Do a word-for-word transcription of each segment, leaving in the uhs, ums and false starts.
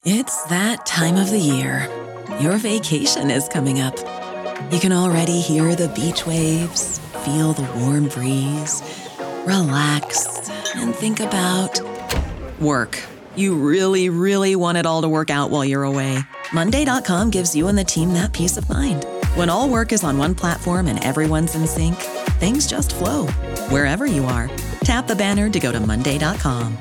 It's that time of the year. Your vacation is coming up. You can already hear the beach waves, feel the warm breeze, relax, and think about work. You really, really want it all to work out while you're away. Monday dot com gives you and the team that peace of mind. When all work is on one platform and everyone's in sync, things just flow. Wherever you are, tap the banner to go to Monday dot com.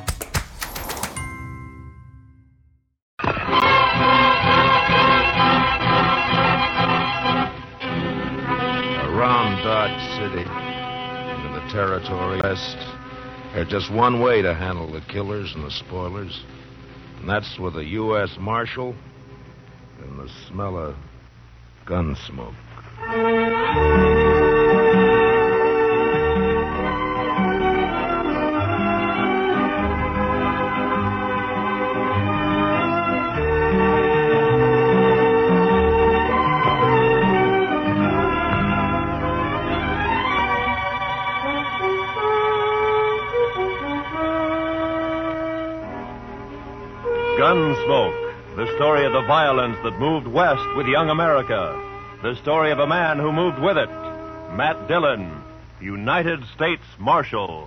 Around Dodge City, in the territory west, there's just one way to handle the killers and the spoilers, and that's with a U S Marshal and the smell of gun smoke. Gunsmoke, the story of the violence that moved west with young America. The story of a man who moved with it. Matt Dillon, United States Marshal.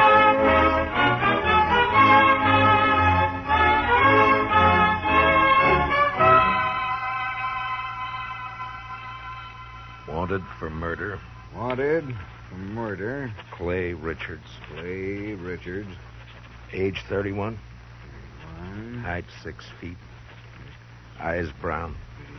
Wanted for murder, Wanted for murder. Clay Richards. Clay Richards. Age thirty-one. One. Height six feet. Eyes brown.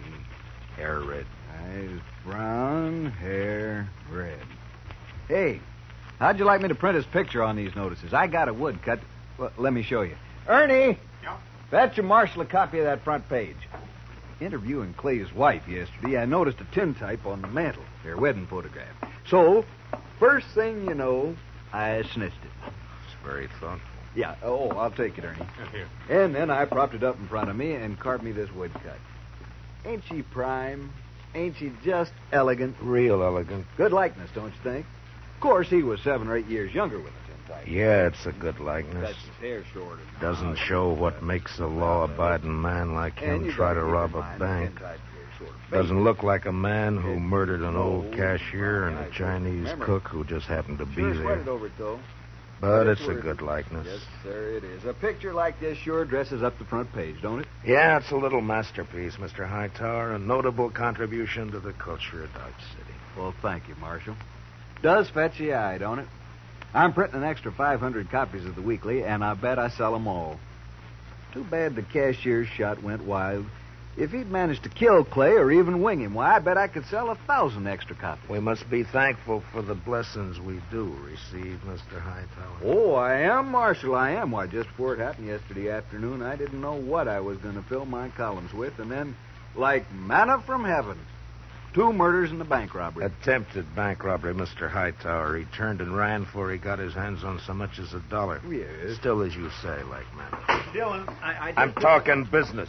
Hair red. Eyes brown, hair red. Hey, how'd you like me to print his picture on these notices? I got a woodcut. Well, let me show you. Ernie! Yeah? Fetch your Marshal a copy of that front page. Interviewing Clay's wife yesterday, I noticed a tintype on the mantel, their wedding photograph. So, first thing you know, I snitched it. It's very thoughtful. Yeah, oh, I'll take it, Ernie. Here. And then I propped it up in front of me and carved me this woodcut. Ain't she prime? Ain't she just elegant? Real elegant. Good likeness, don't you think? Of course, he was seven or eight years younger with the tintype. Yeah, it's a good likeness. That's his hair shorter. Doesn't show what makes a law-abiding man like him try to rob a bank. Doesn't look like a man who murdered an old cashier and a Chinese cook who just happened to be Sure sweated there. over it, though. But it's a good likeness. Yes, sir, it is. A picture like this sure dresses up the front page, don't it? Yeah, it's a little masterpiece, Mister Hightower. A notable contribution to the culture of Dodge City. Well, thank you, Marshal. Does fetch the eye, don't it? I'm printing an extra five hundred copies of the weekly, and I bet I sell them all. Too bad the cashier's shot went wild. If he'd managed to kill Clay or even wing him, why, I bet I could sell a thousand extra copies. We must be thankful for the blessings we do receive, Mister Hightower. Oh, I am, Marshal, I am. Why, just before it happened yesterday afternoon, I didn't know what I was going to fill my columns with, and then, like manna from heaven, two murders and a bank robbery. Attempted bank robbery, Mister Hightower. He turned and ran before he got his hands on so much as a dollar. Yes. Still, as you say, like manna. Dillon, I, I just... I'm talking business.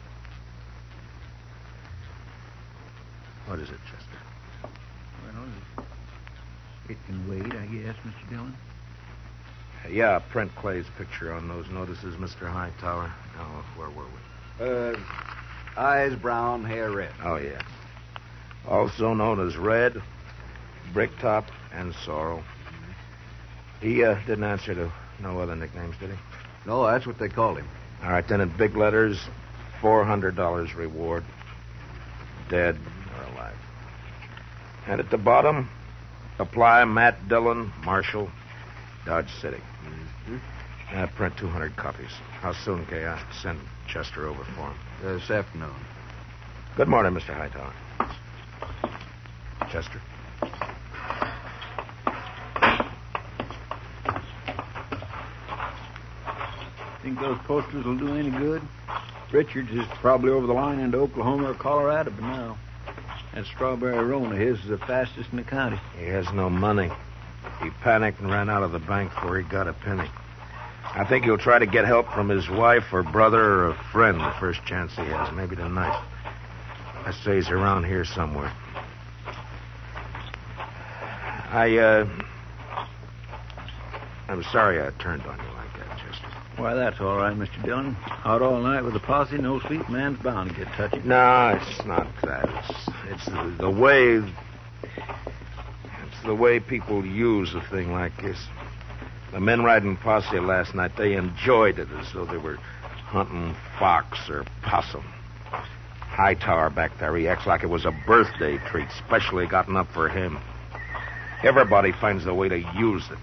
What is it, Chester? Well, it can wait, I guess, Mister Dillon. Yeah, print Clay's picture on those notices, Mister Hightower. Oh, where were we? Uh, eyes brown, hair red. Oh, yeah. Also known as Red, Bricktop, and Sorrel. He uh, didn't answer to no other nicknames, did he? No, that's what they called him. All right, then in big letters, four hundred dollars reward. Dead or alive. And at the bottom, apply Matt Dillon, Marshal, Dodge City. Mm-hmm. Uh, print two hundred copies. How soon can I send Chester over for him? Uh, this afternoon. Good morning, Mister Hightower. Chester. Think those posters will do any good? Richards is probably over the line into Oklahoma or Colorado by now. That strawberry roan of his is the fastest in the county. He has no money. He panicked and ran out of the bank before he got a penny. I think he'll try to get help from his wife or brother or a friend the first chance he has, maybe tonight. I say he's around here somewhere. I, uh... I'm sorry I turned on you like that, Chester. Why, that's all right, Mister Dillon. Out all night with a posse, no sleep, man's bound to get touchy. No, it's not that. It's, it's the, the way... It's the way people use a thing like this. The men riding posse last night, they enjoyed it as though they were hunting fox or possum. Hightower back there, he acts like it was a birthday treat, specially gotten up for him. Everybody finds a way to use it.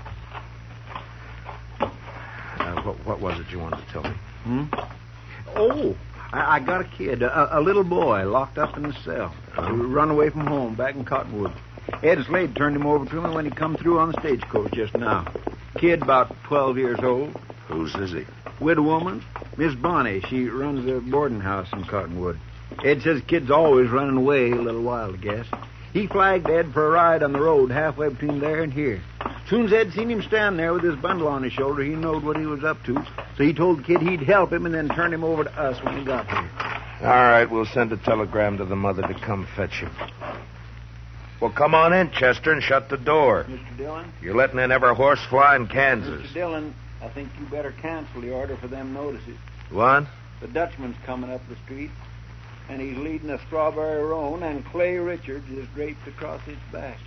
Uh, what, what was it you wanted to tell me? Hmm? Oh, I, I got a kid, a, a little boy, locked up in the cell. Oh. He run away from home back in Cottonwood. Ed Slade turned him over to me when he come through on the stagecoach just now. Kid about twelve years old. Whose is he? Widow woman, Miss Bonnie. She runs a boarding house in Cottonwood. Ed says kid's always running away a little while, I guess. He flagged Ed for a ride on the road halfway between there and here. Soon as Ed seen him stand there with his bundle on his shoulder, he knowed what he was up to. So he told the kid he'd help him and then turn him over to us when he got here. All right, we'll send a telegram to the mother to come fetch him. Well, come on in, Chester, and shut the door. Mister Dillon? You're letting in every horse fly in Kansas. Mister Dillon, I think you better cancel the order for them notices. What? The Dutchman's coming up the street, and he's leading a strawberry roan, and Clay Richards is draped across his back.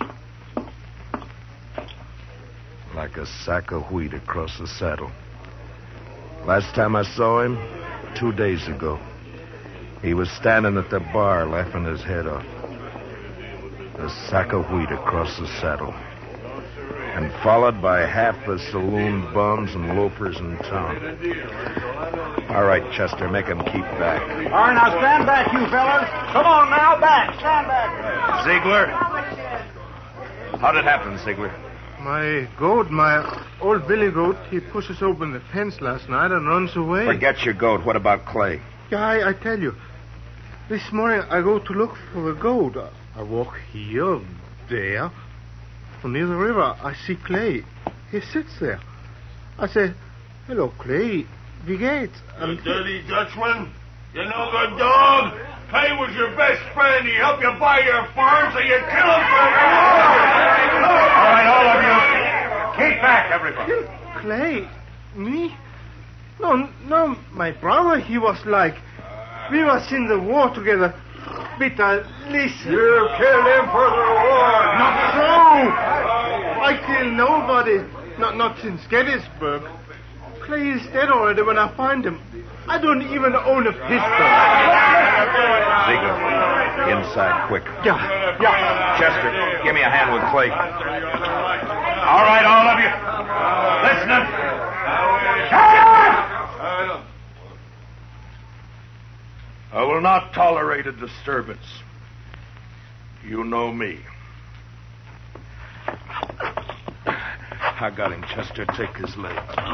Like a sack of wheat across the saddle. Last time I saw him, two days ago, he was standing at the bar laughing his head off. A sack of wheat across the saddle. And followed by half the saloon bums and loafers in town. All right, Chester, make him keep back. All right, now stand back, you fellas. Come on now, back. Stand back. Ziegler? How'd it happen, Ziegler? My goat, my old Billy goat, he pushes open the fence last night and runs away. Forget your goat. What about Clay? Yeah, I, I tell you. This morning I go to look for the goat. I, I walk here, there. Near the river, I see Clay. He sits there. I say, hello, Clay. Wie geht's? You dirty Dutchman. You no good dog. Clay was your best friend. He helped you buy your farm, so you kill him for All right, all of you. Keep back, everybody. Clay? Me? No, no, my brother, he was like... We was in the war together. Bitte, listen. You killed him for the reward. Not so! I killed nobody. Not, not since Gettysburg. Clay is dead already when I find him. I don't even own a pistol. Ziegler, inside, quick. Yeah, yeah. Chester, give me a hand with Clay. All right, all of you. Listening. Shut up! I will not tolerate a disturbance. You know me. I got him, Chester. Take his leg.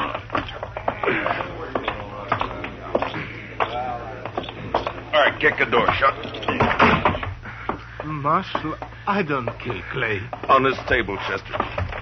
All right, kick the door shut. Marshal, I don't kill Clay. On this table, Chester.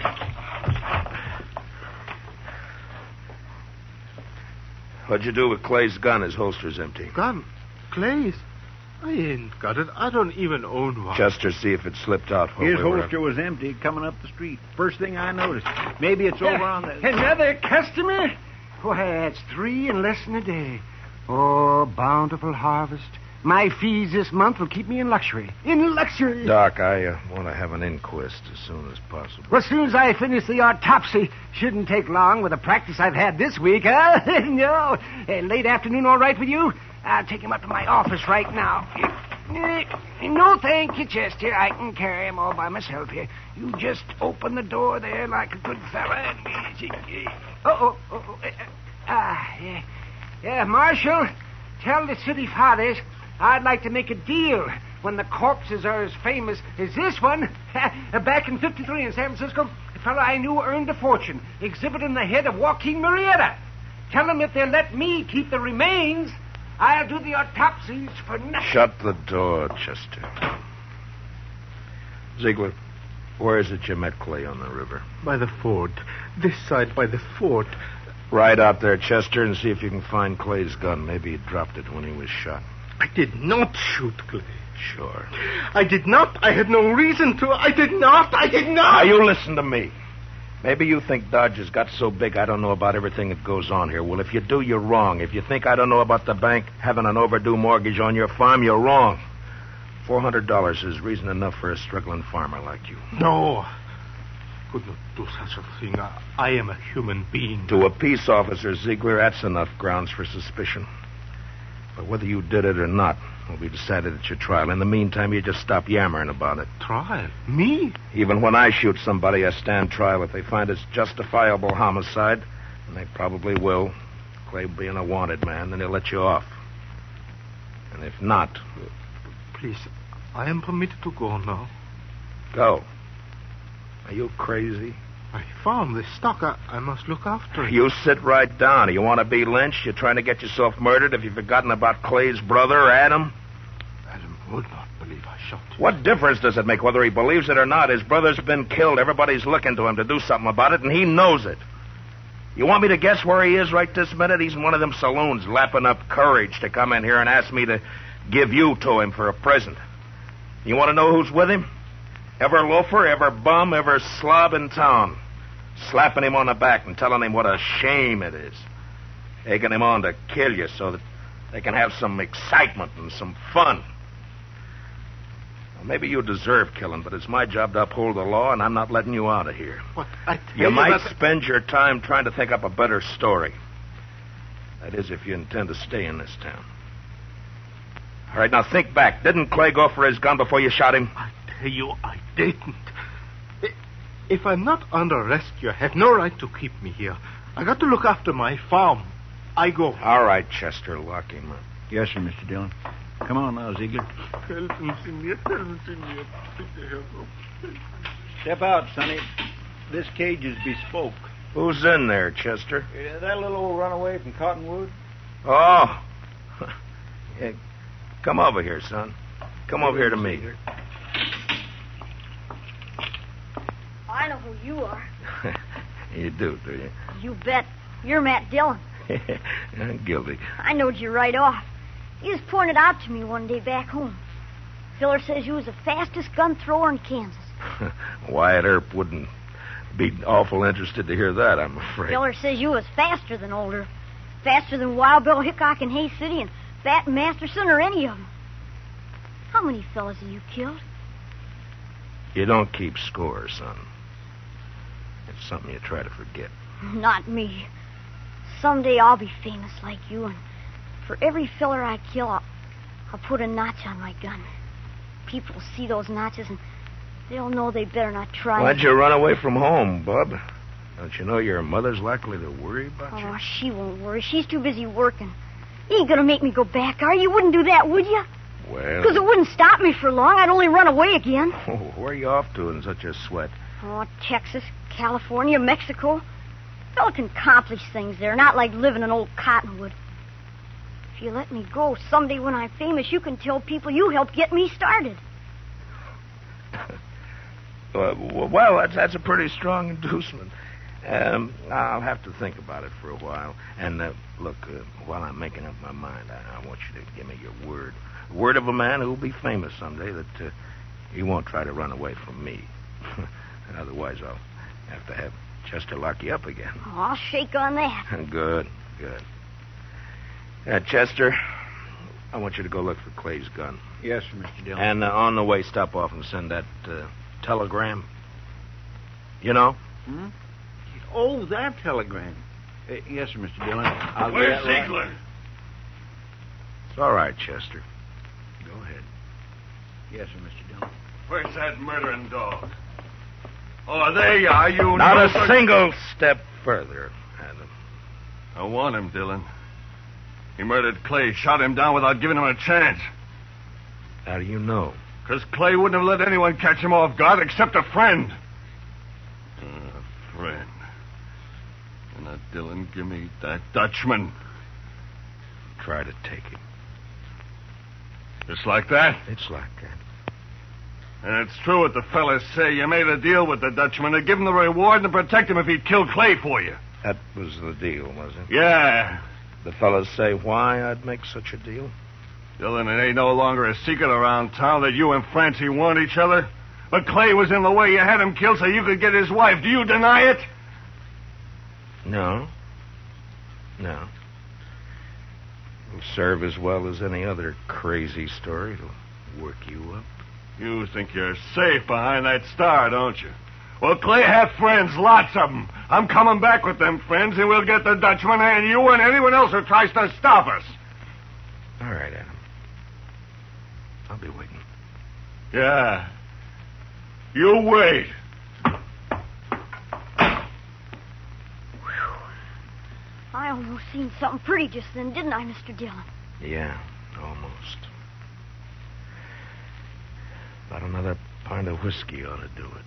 What'd you do with Clay's gun? His holster's empty. Gun? Clay's? I ain't got it. I don't even own one. Chester, see if it slipped out. while His we were- holster was empty coming up the street. First thing I noticed. Maybe it's over on the... Another customer? Why, that's three in less than a day. Oh, bountiful harvest. My fees this month will keep me in luxury. In luxury. Doc, I uh, want to have an inquest as soon as possible. Well, as soon as I finish the autopsy, shouldn't take long with the practice I've had this week, huh? No. Uh, late afternoon all right with you? I'll take him up to my office right now. Uh, no, thank you, Chester. I can carry him all by myself here. You just open the door there like a good fella. And... Oh, oh, oh. Uh, ah, yeah. Yeah, Marshal, tell the city fathers I'd like to make a deal when the corpses are as famous as this one. Back in fifty-three in San Francisco, a fellow I knew earned a fortune exhibiting the head of Joaquin Murrieta. Tell them if they'll let me keep the remains, I'll do the autopsies for nothing. Shut the door, Chester. Ziegler, where is it you met Clay on the river? By the fort. This side by the fort. Ride out there, Chester, and see if you can find Clay's gun. Maybe he dropped it when he was shot. I did not shoot Clay. Sure. I did not. I had no reason to. I did not. I did not. Now, you listen to me. Maybe you think Dodge has got so big I don't know about everything that goes on here. Well, if you do, you're wrong. If you think I don't know about the bank having an overdue mortgage on your farm, you're wrong. Four hundred dollars is reason enough for a struggling farmer like you. No. Could not do such a thing. I, I am a human being. To a peace officer, Ziegler, that's enough grounds for suspicion. But whether you did it or not will be decided at your trial. In the meantime, you just stop yammering about it. Trial? Me? Even when I shoot somebody, I stand trial. If they find it's justifiable homicide, and they probably will, Clay being a wanted man, then they'll let you off. And if not... Please, I am permitted to go now. Go. Are you crazy? I found this stock. I, I must look after it. You sit right down. You want to be lynched? You're trying to get yourself murdered? Have you forgotten about Clay's brother, Adam? Adam would not believe I shot him. What difference does it make whether he believes it or not? His brother's been killed. Everybody's looking to him to do something about it, and he knows it. You want me to guess where he is right this minute? He's in one of them saloons lapping up courage to come in here and ask me to give you to him for a present. You want to know who's with him? Every loafer, every bum, every slob in town. Slapping him on the back and telling him what a shame it is. Egging him on to kill you so that they can have some excitement and some fun. Well, maybe you deserve killing, but it's my job to uphold the law, and I'm not letting you out of here. What? I tell you, you might that... spend your time trying to think up a better story. That is, if you intend to stay in this town. All right, now think back. Didn't Clay go for his gun before you shot him? I tell you, I didn't. If I'm not under arrest, you have no right to keep me here. I got to look after my farm. I go. All right, Chester, lock him up. Yes, sir, Mister Dillon. Come on now, Ziegler. Step out, Sonny. This cage is bespoke. Who's in there, Chester? Uh, that little old runaway from Cottonwood. Oh. Yeah, come over here, son. Come over here to me. I know who you are. You do, do you? You bet. You're Matt Dillon. I'm guilty. I knowed you right off. You was pointed out to me one day back home. Filler says you was the fastest gun thrower in Kansas. Wyatt Earp wouldn't be awful interested to hear that, I'm afraid. Filler says you was faster than Older. Faster than Wild Bill Hickok in Hay City and Fat Masterson or any of them. How many fellas have you killed? You don't keep score, son. It's something you try to forget. Not me. Someday I'll be famous like you, and for every filler I kill, I'll, I'll put a notch on my gun. People will see those notches, and they'll know they better not try. Why'd you run away from home, bub? Don't you know your mother's likely to worry about you? Oh, she won't worry. She's too busy working. You ain't gonna make me go back, are you? You wouldn't do that, would you? Well... Because it wouldn't stop me for long. I'd only run away again. Oh, where are you off to in such a sweat? Oh, Texas, California, Mexico. A fellow can accomplish things there, not like living in old Cottonwood. If you let me go, someday when I'm famous, you can tell people you helped get me started. uh, well, that's, that's a pretty strong inducement. Um, I'll have to think about it for a while. And, uh, look, uh, while I'm making up my mind, I, I want you to give me your word. Word of a man who'll be famous someday that uh, he won't try to run away from me. Otherwise, I'll have to have Chester lock you up again. Oh, I'll shake on that. Good, good. Uh, Chester, I want you to go look for Clay's gun. Yes, sir, Mister Dillon. And uh, on the way, stop off and send that uh, telegram. You know? Hmm? Oh, that telegram. Uh, yes, sir, Mister Dillon. I'll get Where's that right. Ziegler? It's all right, Chester. Go ahead. Yes, sir, Mister Dillon. Where's that murdering dog? Oh, there you are, you... Not know a the- single step further, Adam. I want him, Dillon. He murdered Clay, shot him down without giving him a chance. How do you know? Because Clay wouldn't have let anyone catch him off guard except a friend. Uh, a friend. And now, Dillon, give me that Dutchman. Try to take it. Just like that? It's like that. And it's true what the fellas say. You made a deal with the Dutchman to give him the reward and to protect him if he'd kill Clay for you. That was the deal, was it? Yeah. The fellas say why I'd make such a deal? Dillon, it ain't no longer a secret around town that you and Francie want each other. But Clay was in the way. You had him killed so you could get his wife. Do you deny it? No. No. It'll serve as well as any other crazy story. It'll work you up. You think you're safe behind that star, don't you? Well, Clay have friends, lots of them. I'm coming back with them friends, and we'll get the Dutchman and you and anyone else who tries to stop us. All right, Adam. I'll be waiting. Yeah. You wait. I almost seen something pretty just then, didn't I, Mister Dillon? Yeah, almost. About another pint of whiskey ought to do it.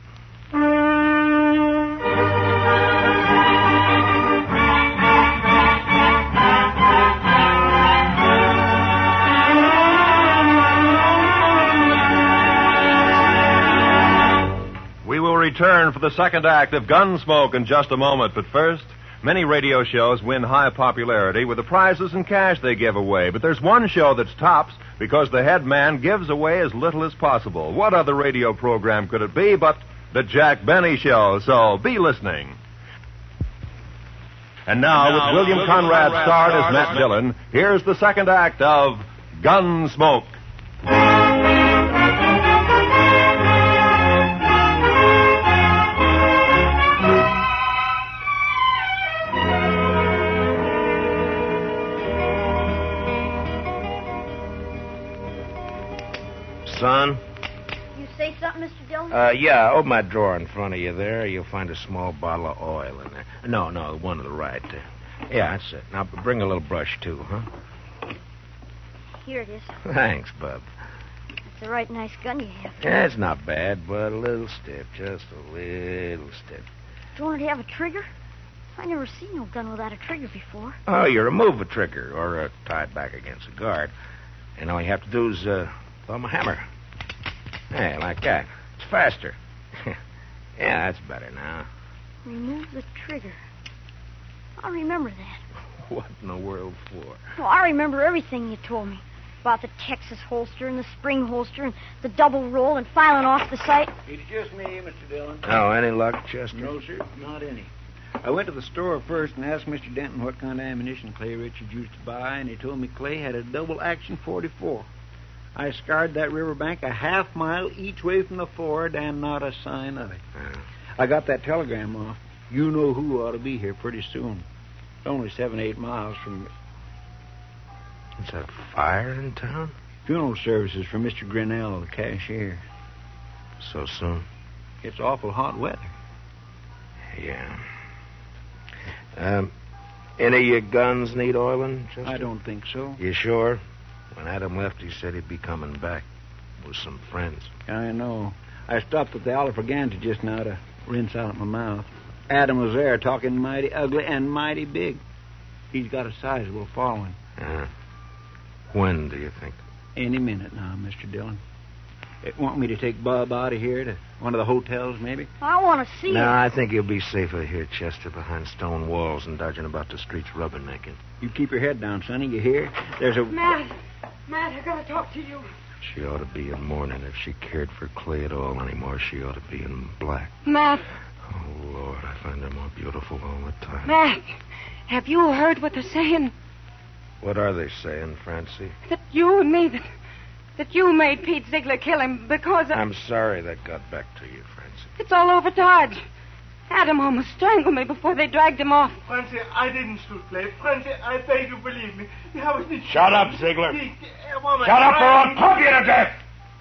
We will return for the second act of Gunsmoke in just a moment, but first, many radio shows win high popularity with the prizes and cash they give away, but there's one show that's tops because the head man gives away as little as possible. What other radio program could it be but the Jack Benny Show? So be listening. And now, with William Conrad starred as Matt Dillon, here's the second act of Gunsmoke. Son? You say something, Mister Dillon? Uh, yeah, open that drawer in front of you there. You'll find a small bottle of oil in there. No, no, the one to the right. Uh, yeah, that's it. Now, bring a little brush, too, huh? Here it is. Thanks, bub. It's a right nice gun you have. Yeah, it's not bad, but a little stiff. Just a little stiff. Don't it have a trigger? I never seen no gun without a trigger before. Oh, you remove a trigger or uh, tie it back against a guard. And all you have to do is uh, thumb a hammer. Hey, like that. It's faster. Yeah, that's better now. Remove the trigger. I'll remember that. What in the world for? Well, I remember everything you told me. About the Texas holster and the spring holster and the double roll and filing off the sight. It's just me, Mister Dillon. Oh, any luck, Chester? No, sir, not any. I went to the store first and asked Mister Denton what kind of ammunition Clay Richards used to buy, and he told me Clay had a double-action forty-four. I scoured that riverbank a half mile each way from the ford, and not a sign of it. Uh, I got that telegram off. You know who ought to be here pretty soon. It's only seven, eight miles from... Is that fire in town? Funeral services for Mister Grinnell, the cashier. So soon? It's awful hot weather. Yeah. Um, any of your guns need oiling, Chester? I don't think so. You sure? When Adam left, he said he'd be coming back with some friends. I know. I stopped at the Oliver Gantry just now to rinse out my mouth. Adam was there talking mighty ugly and mighty big. He's got a sizable following. Uh, when do you think? Any minute now, Mister Dillon. They want me to take Bob out of here to one of the hotels, maybe? I want to see No, it. I think you'll be safer here, Chester, behind stone walls and dodging about the streets rubbernecking. You keep your head down, Sonny. You hear? There's a... Matt, Matt, I gotta talk to you. She ought to be in mourning. If she cared for Clay at all anymore, she ought to be in black. Matt, Oh, Lord, I find her more beautiful all the time. Matt, have you heard what they're saying? What are they saying, Francie? That you and me, that, that you made Pete Ziegler kill him because of... I'm sorry that got back to you, Francie. It's all over Dodge. Adam almost strangled me before they dragged him off. Francie, I didn't shoot Clay. Francie, I beg you, believe me. I was Shut up, Ziegler. Pete, a woman. Shut up or I'll pump you to death.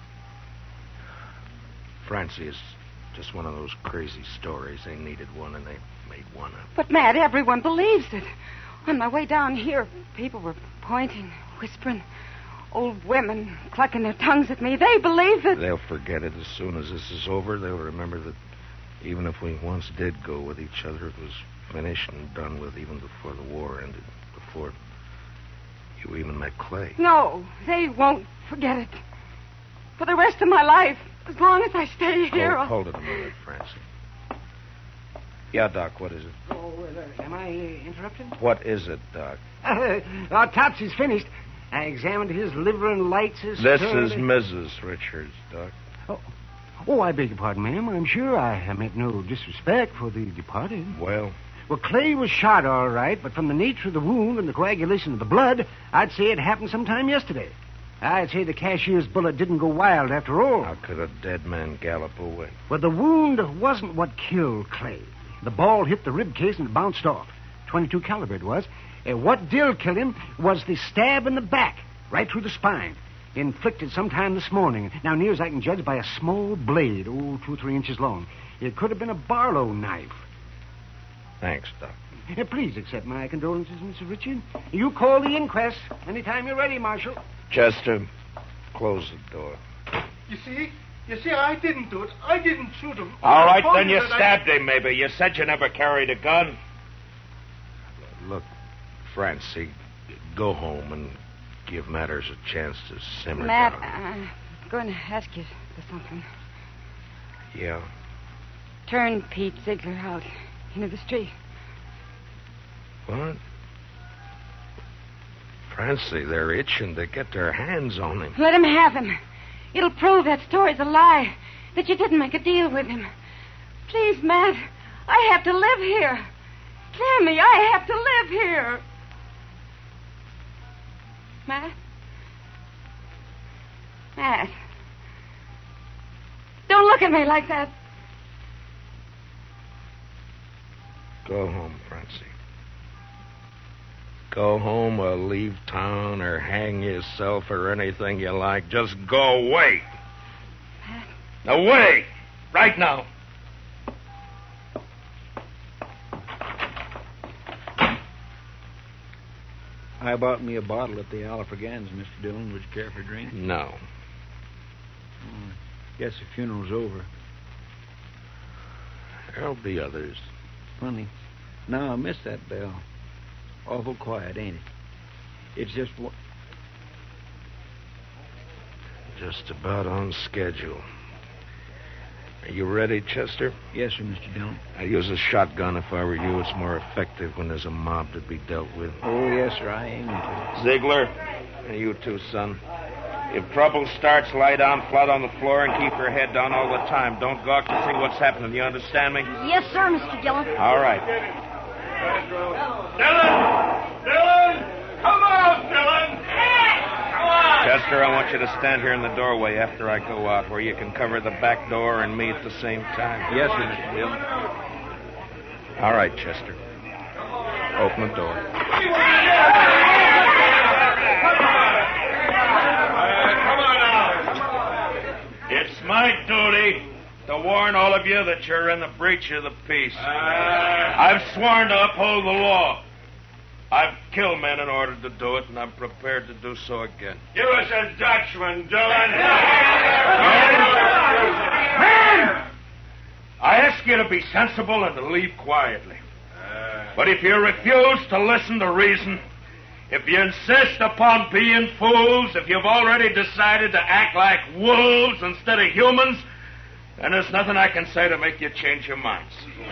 Francie, it's just one of those crazy stories. They needed one, and they made one up. But, Matt, everyone believes it. On my way down here, people were pointing, whispering. Old women clucking their tongues at me. They believe it. They'll forget it as soon as this is over. They'll remember that even if we once did go with each other, it was finished and done with even before the war ended, before you even met Clay. No, they won't forget it. For the rest of my life, as long as I stay here... Hold, I'll- hold it a minute, Francie. Yeah, Doc, what is it? Oh, uh, am I uh, interrupted? What is it, Doc? Uh, our Topsy's finished. I examined his liver and lights his... This turn- is Missus Richards, Doc. Oh. oh, I beg your pardon, ma'am. I'm sure I meant no disrespect for the departed. Well, Well, Clay was shot all right, but from the nature of the wound and the coagulation of the blood, I'd say it happened sometime yesterday. I'd say the cashier's bullet didn't go wild after all. How could a dead man gallop away? Well, the wound wasn't what killed Clay. The ball hit the rib case and it bounced off. twenty-two caliber it was. And what did kill him was the stab in the back, right through the spine, inflicted sometime this morning. Now, near as I can judge, by a small blade, oh, two or three inches long. It could have been a Barlow knife. Thanks, Doc. Uh, please accept my condolences, Mister Richard. You call the inquest anytime you're ready, Marshal. Chester, close the door. You see? You see, I didn't do it. I didn't shoot him. All right, I then you that I- stabbed him, maybe. You said you never carried a gun. Look, Francie, go home and give matters a chance to simmer Matt, down. I'm going to ask you for something. Yeah? Turn Pete Ziegler out into the street. What? Francie, they're itching to get their hands on him. Let him have him. It'll prove that story's a lie, that you didn't make a deal with him. Please, Matt, I have to live here. Clear me, I have to live here. Matt? Matt. Don't look at me like that. Go home, Francie. Go home or leave town or hang yourself or anything you like. Just go away. Away! Right now. I bought me a bottle at the Alfregans, Mister Dillon. Would you care for a drink? No. Oh, guess the funeral's over. There'll be others. Funny. Now I miss that bell. Awful quiet, ain't it? It's just one... Just about on schedule. Are you ready, Chester? Yes, sir, Mister Dillon. I use a shotgun if I were you. It's more effective when there's a mob to be dealt with. Oh, yes, sir. I aim to. Ziegler, and you too, son. If trouble starts, lie down flat on the floor and keep your head down all the time. Don't gawk to see what's happening. You understand me? Yes, sir, Mister Dillon. All right. Dillon! Dillon! Come out, Dillon! Come on! Chester, I want you to stand here in the doorway after I go out, where you can cover the back door and me at the same time. Yes, sir, Mister Dillon. All right, Chester. Open the door. It's my duty to warn all of you that you're in the breach of the peace. Uh, I've sworn to uphold the law. I've killed men in order to do it, and I'm prepared to do so again. Give us a Dutchman, Dillon. Men! I ask you to be sensible and to leave quietly. But if you refuse to listen to reason, if you insist upon being fools, if you've already decided to act like wolves instead of humans, then there's nothing I can say to make you change your minds.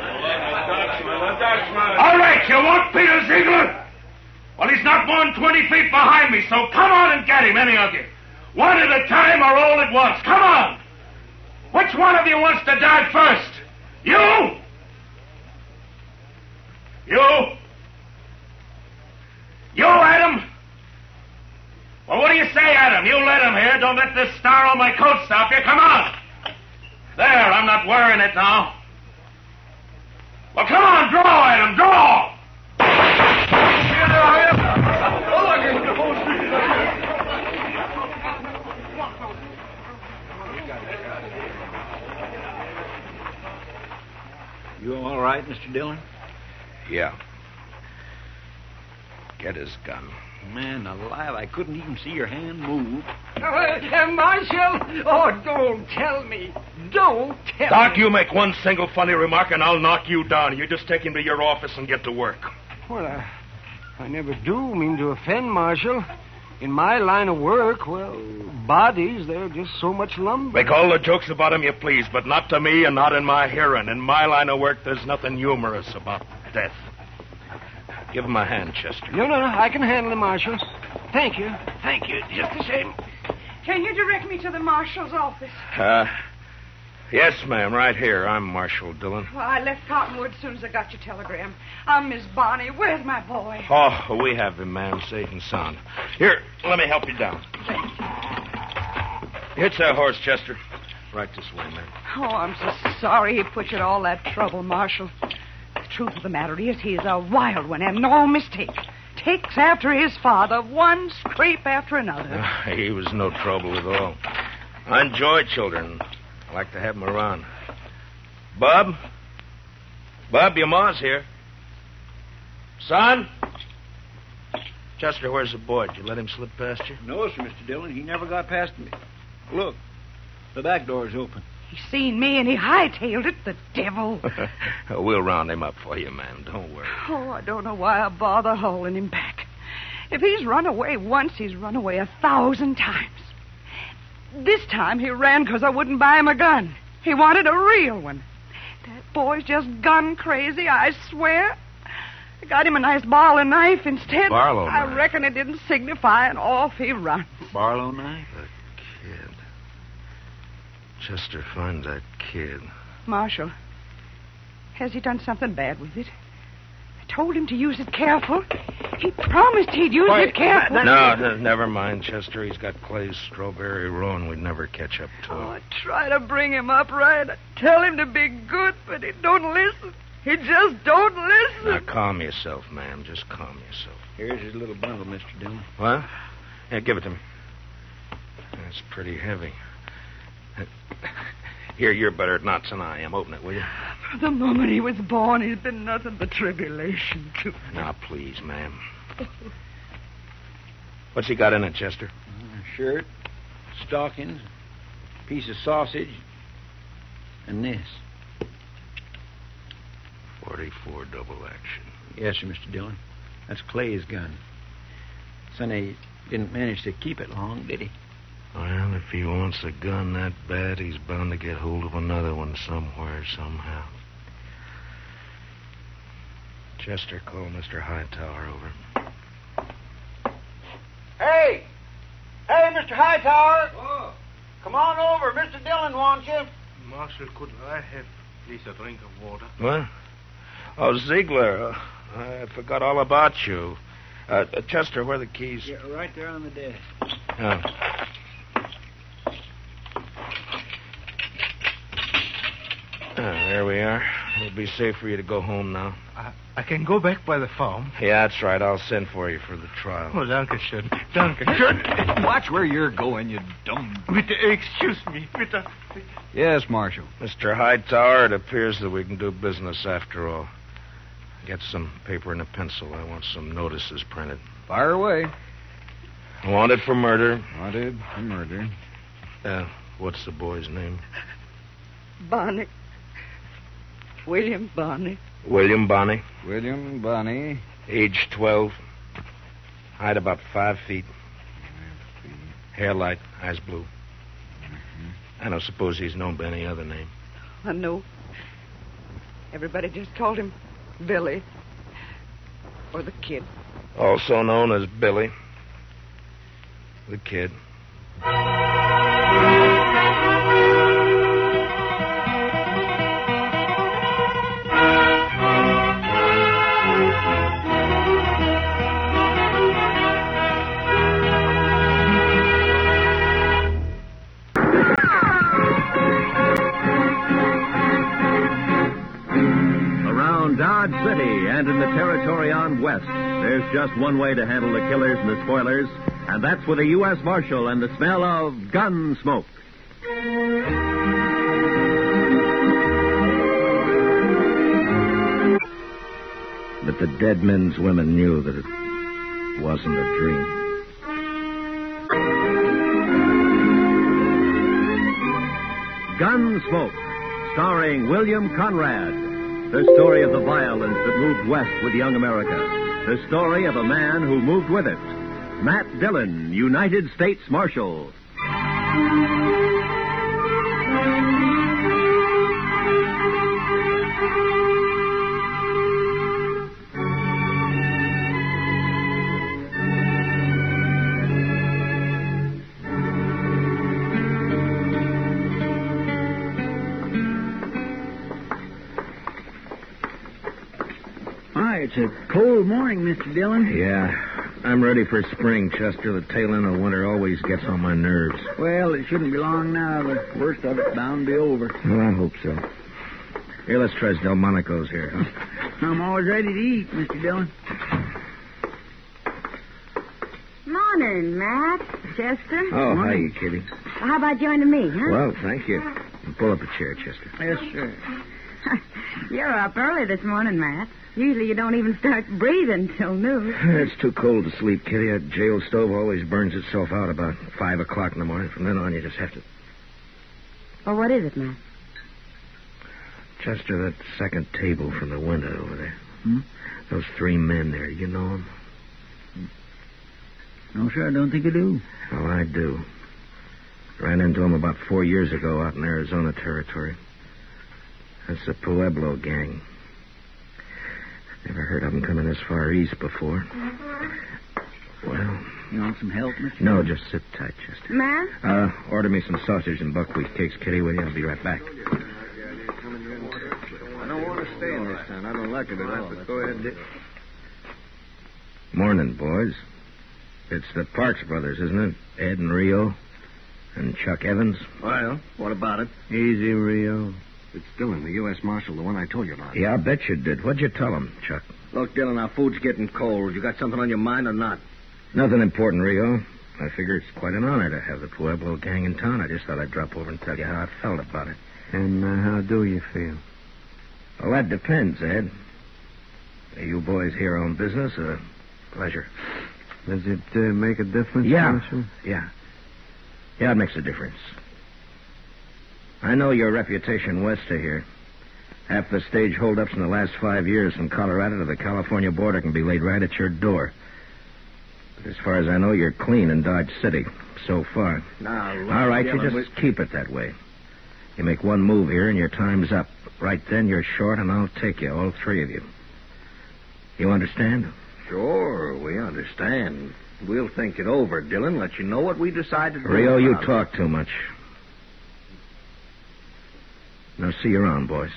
All right, you want Peter Ziegler? Well, he's not more than twenty feet behind me, so come on and get him, any of you. One at a time or all at once. Come on. Which one of you wants to die first? You? You? You, Adam? Well, what do you say, Adam? You let him here. Don't let this star on my coat stop you. Come on. There, I'm not wearing it now. Well, come on, draw, Adam, draw. You all right, Mister Dillon? Yeah. Get his gun. Man alive, I couldn't even see your hand move. Uh, uh, Marshal! Oh, don't tell me. Don't tell Doc, me. you make one single funny remark and I'll knock you down. You just take him to your office and get to work. Well, I, I never do mean to offend, Marshal. In my line of work, well, bodies, they're just so much lumber. Make all the jokes about him you please, but not to me and not in my hearing. In my line of work, there's nothing humorous about death. Give him a hand, Chester. No, no, no. I can handle it, Marshal. Thank you. Thank you. Just the same. Can you direct me to the marshal's office? Uh, Yes, ma'am, right here. I'm Marshal Dillon. Well, I left Cottonwood as soon as I got your telegram. I'm Miss Bonnie. Where's my boy? Oh, we have him, ma'am, safe and sound. Here, let me help you down. Hitch that horse, Chester. Right this way, ma'am. Oh, I'm so sorry he put you to all that trouble, Marshal. The truth of the matter is he's a wild one and no mistake. Takes after his father, one scrape after another. Uh, he was no trouble at all. I enjoy children. I like to have them around. Bub? Bub, your ma's here. Son? Chester, where's the boy? Did you let him slip past you? No, sir, Mister Dillon. He never got past me. Look, the back door's open. He seen me and he hightailed it, the devil. We'll round him up for you, ma'am. Don't worry. Oh, I don't know why I bother hauling him back. If he's run away once, he's run away a thousand times. This time he ran because I wouldn't buy him a gun. He wanted a real one. That boy's just gun crazy, I swear. I got him a nice Barlow knife instead. Barlow I knife? reckon it didn't signify, and off he runs. Barlow knife? That kid. Chester, find that kid. Marshal, has he done something bad with it? I told him to use it careful. He promised he'd use Wait, it careful. No, no, never mind, Chester. He's got Clay's strawberry roan. We'd never catch up to him. Oh, I try to bring him up right. I tell him to be good, but he don't listen. He just don't listen. Now, calm yourself, ma'am. Just calm yourself. Here's his little bundle, Mister Dillon. What? Yeah, give it to me. That's pretty heavy. Here, you're better at knots than I am. Open it, will you? From the moment he was born, he's been nothing but tribulation to me. Now, please, ma'am. What's he got in it, Chester? A shirt, stockings, piece of sausage, and this. forty-four double action. Yes, sir, Mister Dillon. That's Clay's gun. Sonny didn't manage to keep it long, did he? Well, if he wants a gun that bad, he's bound to get hold of another one somewhere, somehow. Chester, call Mister Hightower over. Hey! Hey, Mister Hightower! Oh. Come on over. Mister Dillon wants you. Marshal, could I have, please, a drink of water? What? Oh, Ziegler. Uh, I forgot all about you. Uh, uh, Chester, where are the keys? Yeah, right there on the desk. Oh. Ah, there we are. It'll be safe for you to go home now. I, I can go back by the farm. Yeah, that's right. I'll send for you for the trial. Oh, danke schön. Danke schön. Watch where you're going, you dumb... Bitte, excuse me. Bitte. Yes, Marshal. Mister Hightower, it appears that we can do business after all. Get some paper and a pencil. I want some notices printed. Fire away. Wanted for murder. Wanted for murder. Uh, what's the boy's name? Bonnie. William Bonnie. William Bonnie. William Bonnie. Age twelve. Height about five feet. Hair light, eyes blue. Mm-hmm. I don't suppose he's known by any other name. I know. Everybody just called him Billy. Or the Kid. Also known as Billy. The Kid. Dodge City and in the territory on West, there's just one way to handle the killers and the spoilers, and that's with a U S Marshal and the smell of gun smoke. But the dead men's women knew that it wasn't a dream. Gunsmoke, starring William Conrad. The story of the violence that moved west with young America. The story of a man who moved with it. Matt Dillon, United States Marshal. It's a cold morning, Mister Dillon. Yeah. I'm ready for spring, Chester. The tail end of winter always gets on my nerves. Well, it shouldn't be long now. The worst of it's bound to be over. Well, I hope so. Here, let's try Delmonico's here, huh? I'm always ready to eat, Mister Dillon. Morning, Matt. Chester. Oh, hi, Kitty. How about joining me, huh? Well, thank you. Pull up a chair, Chester. Yes, sir. You're up early this morning, Matt. Usually you don't even start breathing till noon. It's too cold to sleep, Kitty. That jail stove always burns itself out about five o'clock in the morning. From then on, you just have to... Well, what is it, Matt? Chester, that second table from the window over there. Hmm? Those three men there, you know them? No, sir, I don't think I do. Oh, I do. Ran into them about four years ago out in Arizona territory. That's the Pueblo gang. Never heard of them coming this far east before. Well... You want some help, Mister No, Dillon? just sit tight, Chester. Matt? Uh, order me some sausage and buckwheat cakes, Kitty, will you? I'll be right back. I don't want to stay in this town. I don't like it at all. But go ahead and... Morning, boys. It's the Parks brothers, isn't it? Ed and Rio and Chuck Evans. Well, what about it? Easy, Rio. It's Dillon, the U S Marshal, the one I told you about. Yeah, I bet you did. What'd you tell him, Chuck? Look, Dillon, our food's getting cold. You got something on your mind or not? Nothing important, Rio. I figure it's quite an honor to have the Pueblo gang in town. I just thought I'd drop over and tell you how I felt about it. And uh, how do you feel? Well, that depends, Ed. Are you boys here on business or pleasure? Does it uh, make a difference, Yeah. Marshal? Yeah. Yeah, it makes a difference. I know your reputation west of here. Half the stage holdups in the last five years from Colorado to the California border can be laid right at your door. But as far as I know, you're clean in Dodge City so far. Now, look, All right, you Dillon, just we- keep it that way. You make one move here and your time's up. Right then, you're short, and I'll take you, all three of you. You understand? Sure, we understand. We'll think it over, Dillon. Let you know what we decide to do. Rio, you about it. talk too much. Now, see you around, boys.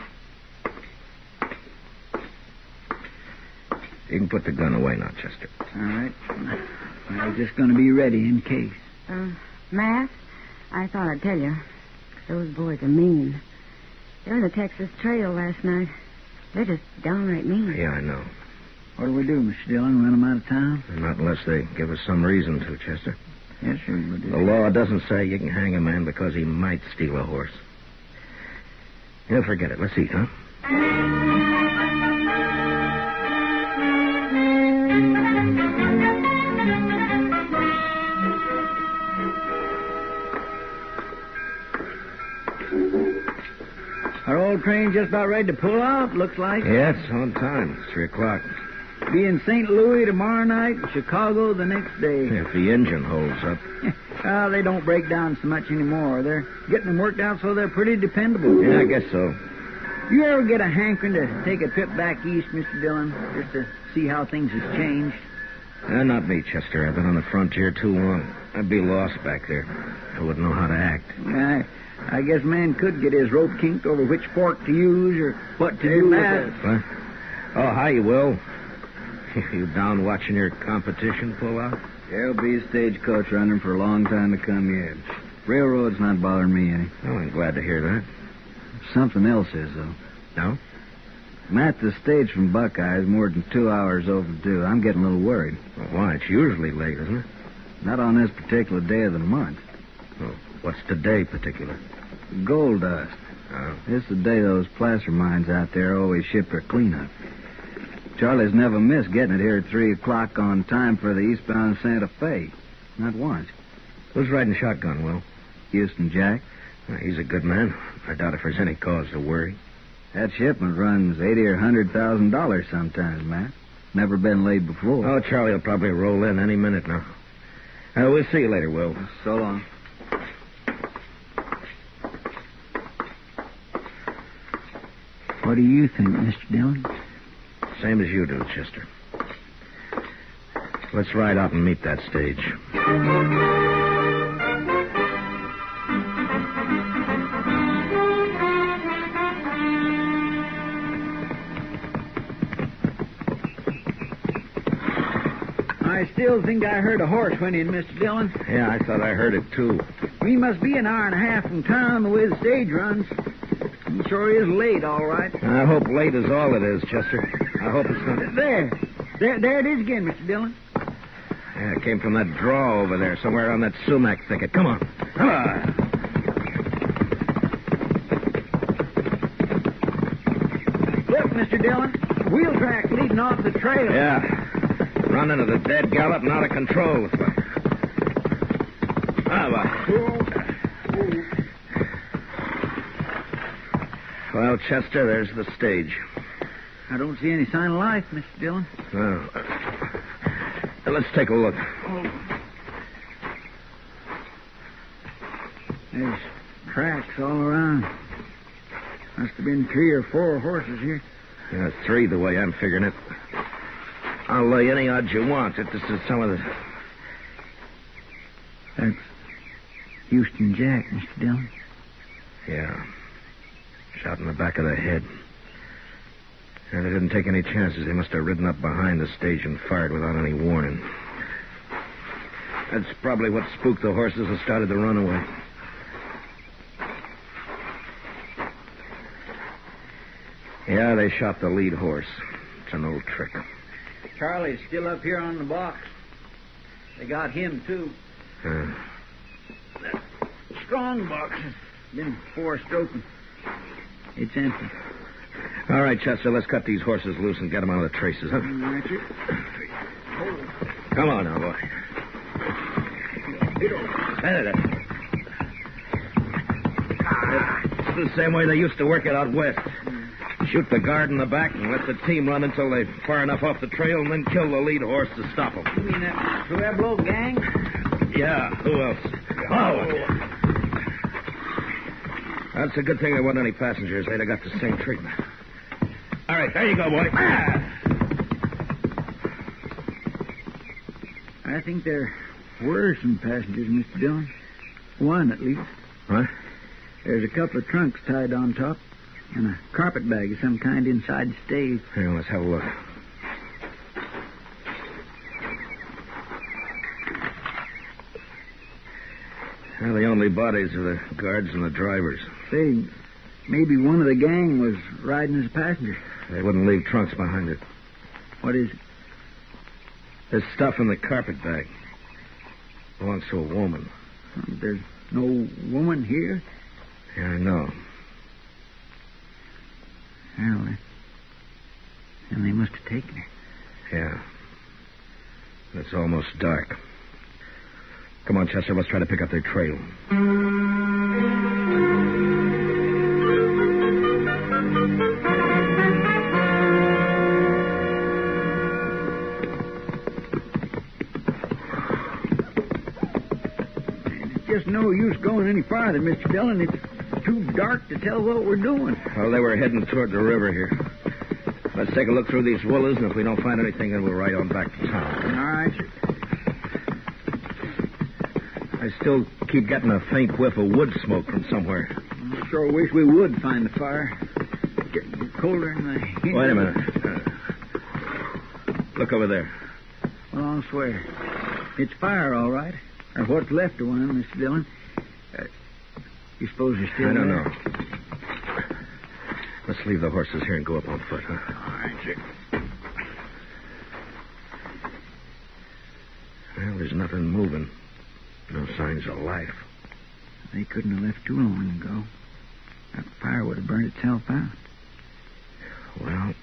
You can put the gun away now, Chester. All right. I was just going to be ready in case. Uh, Matt, I thought I'd tell you. Those boys are mean. They were in the Texas Trail last night. They're just downright mean. Yeah, I know. What do we do, Mister Dillon? Run them out of town? Not unless they give us some reason to, Chester. Yes, sir, we do. The law doesn't say you can hang a man because he might steal a horse. Yeah, forget it. Let's eat, huh? Our old train just about ready to pull out, looks like. Yeah, it's on time. It's three o'clock. Be in Saint Louis tomorrow night and Chicago the next day. If the engine holds up. Well, they don't break down so much anymore. They're getting them worked out so they're pretty dependable. Yeah, I guess so. You ever get a hankering to take a trip back east, Mister Dillon, just to see how things has changed? Uh, not me, Chester. I've been on the frontier too long. I'd be lost back there. I wouldn't know how to act. I, I guess man could get his rope kinked over which fork to use or what to Hey, do Matt. with it. What? Oh, hi, you Will. You down watching your competition pull out? There'll be a stagecoach running for a long time to come yet. Railroad's not bothering me any. Well, I'm glad to hear that. Something else is, though. No? Matt, the stage from Buckeye is more than two hours overdue. I'm getting a little worried. Well, why? It's usually late, isn't it? Not on this particular day of the month. Oh, what's today particular? Gold dust. Oh. This is the day those placer mines out there always ship their cleanup. Charlie's never missed getting it here at three o'clock on time for the eastbound Santa Fe. Not once. Who's riding shotgun, Will? Houston Jack. Well, he's a good man. I doubt if there's any cause to worry. That shipment runs eighty or a hundred thousand dollars sometimes, Matt. Never been laid before. Oh, Charlie will probably roll in any minute now. Uh, we'll see you later, Will. So long. What do you think, Mister Dillon? Same as you do, Chester. Let's ride out and meet that stage. still think I heard a horse went in, Mister Dillon. Yeah, I thought I heard it, too. We must be an hour and a half from town the way the stage runs. He sure is late, all right. I hope late is all it is, Chester. I hope it's not... There. There, there it is again, Mister Dillon. Yeah, it came from that draw over there, somewhere on that sumac thicket. Come on. Come on. Look, Mister Dillon. Wheel track leading off the trail. Yeah. Running at a dead gallop and out of control. Ah, well. Well, Chester, there's the stage. I don't see any sign of life, Mister Dillon. Well, uh, let's take a look. There's tracks all around. Must have been three or four horses here. Yeah, three, the way I'm figuring it. I'll lay any odds you want that this is some of the... That's Houston Jack, Mister Dillon. Yeah. Shot in the back of the head. And they didn't take any chances. They must have ridden up behind the stage and fired without any warning. That's probably what spooked the horses and started the runaway. Yeah, they shot the lead horse. It's an old trick. Charlie's still up here on the box. They got him, too. Uh, That strong box has been forced open. It's empty. all right, Chester, let's cut these horses loose and get them out of the traces, huh? That's it. Come on now, boy. There, there. It's the same way they used to work it out west. Shoot the guard in the back and let the team run until they're far enough off the trail and then kill the lead horse to stop them. You mean that Pueblo gang? Yeah, who else? Oh! That's a good thing there wasn't any passengers. They'd have got the same treatment. All right, there you go, boy. Ah! I think there were some passengers, Mister Dillon. One, at least. What? There's a couple of trunks tied on top and a carpet bag of some kind inside the stage. Here, let's have a look. Well, the only bodies are the guards and the drivers. Say, maybe one of the gang was riding as a passenger. They wouldn't leave trunks behind it. What is it? There's stuff in the carpet bag. Belongs to a woman. There's no woman here? Yeah, I know. Well, then, then they must have taken her. Yeah. It's almost dark. Come on, Chester, let's try to pick up their trail. It's just no use going any farther, Mister Dillon. It's too dark to tell what we're doing. Well, they were heading toward the river here. Let's take a look through these willows, and if we don't find anything, then we'll ride on back to town. All right, sir. I still keep getting a faint whiff of wood smoke from somewhere. I sure wish we would find the fire. It's getting colder than I... Wait a minute. Uh, look over there. Well, I'll swear. It's fire, all right. Or what's left of one, Mister Dillon. Uh, you suppose you're still I don't there? know. Let's leave the horses here and go up on foot, huh? All right, sir. Well, there's nothing moving. No signs of life. They couldn't have left too long ago. That fire would have burned itself out. Well,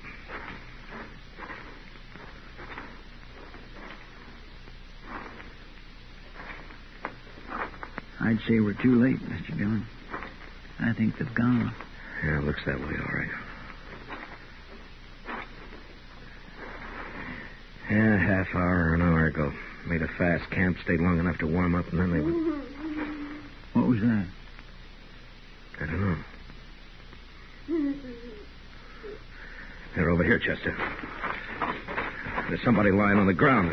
I'd say we're too late, Mister Dillon. I think they've gone. yeah, it looks that way, all right. Yeah, half hour or an hour ago. Made a fast camp, stayed long enough to warm up, and then they... What was that? I don't know. They're over here, Chester. There's somebody lying on the ground.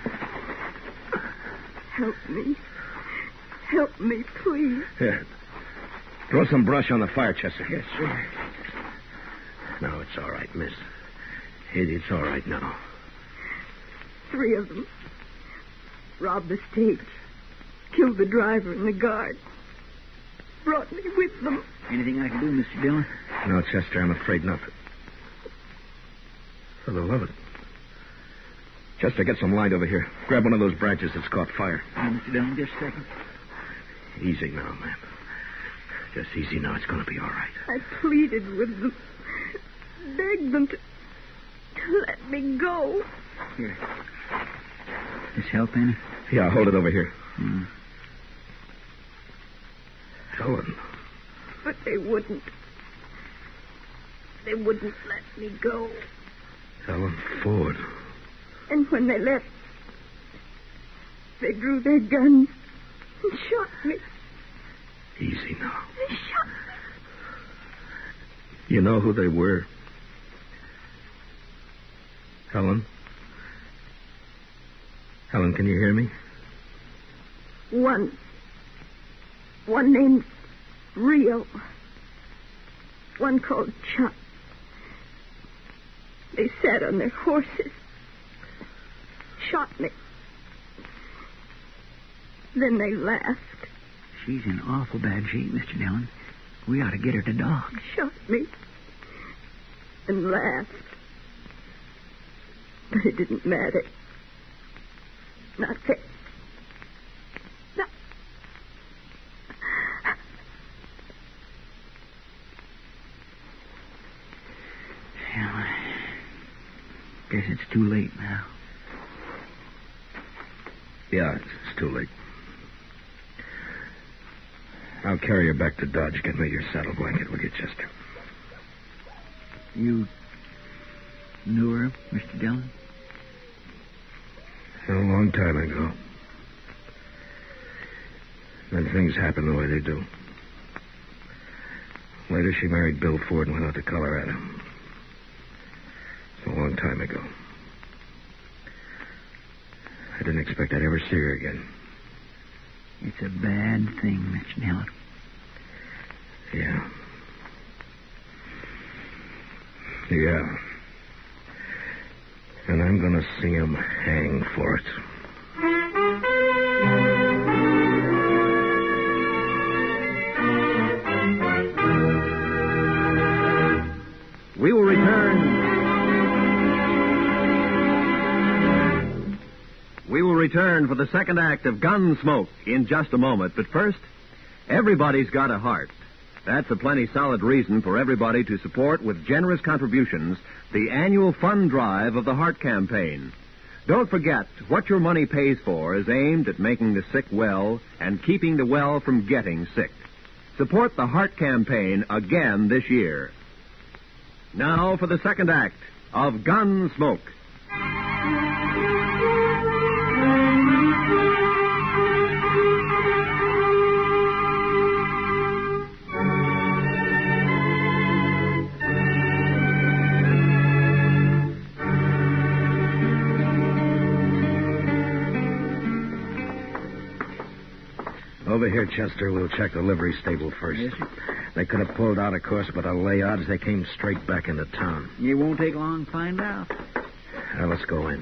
Help me. Help me, please. Here. Throw some brush on the fire, Chester. Yes, sir. No, it's all right, miss. It, it's all right now. Three of them. robbed the stage, killed the driver and the guard, brought me with them. Anything I can do, Mister Dillon? No, Chester, I'm afraid not. For the love of it. Chester, get some light over here. Grab one of those branches that's caught fire. Oh, Mister Dillon, just a second. Easy now, man. Just easy now. It's going to be all right. I pleaded with them, begged them to, to let me go. Here. This help any? Yeah, hold it over here. Hmm. Helen. But they wouldn't. They wouldn't let me go. Helen Ford. And when they left, they drew their guns and shot me. Easy now. They shot me. You know who they were? Helen? Helen, can you hear me? One. One named Rio. One called Chuck. They sat on their horses. Shot me. Then they laughed. She's in awful bad shape, Mister Dillon. We ought to get her to doc. Shot me. And laughed. But it didn't matter. Not that. No. Well, I guess it's too late now. Yeah, it's, it's too late. I'll carry her back to Dodge. Get me your saddle blanket, will you, Chester? You knew her, Mister Dillon? A long time ago. Then things happened the way they do. Later, she married Bill Ford and went out to Colorado. It's a long time ago. I didn't expect I'd ever see her again. It's a bad thing, Mister Dillon. Yeah. Yeah. And I'm going to see him hang for it. We will return. We will return for the second act of Gunsmoke in just a moment. But first, everybody's got a heart. That's a plenty solid reason for everybody to support with generous contributions the annual fund drive of the Heart Campaign. Don't forget, what your money pays for is aimed at making the sick well and keeping the well from getting sick. Support the Heart Campaign again this year. Now for the second act of Gunsmoke. Over here, Chester, we'll check the livery stable first. Yes, sir. They could have pulled out, of course, but I'll lay odds they came straight back into town. It won't take long to find out. Now, let's go in.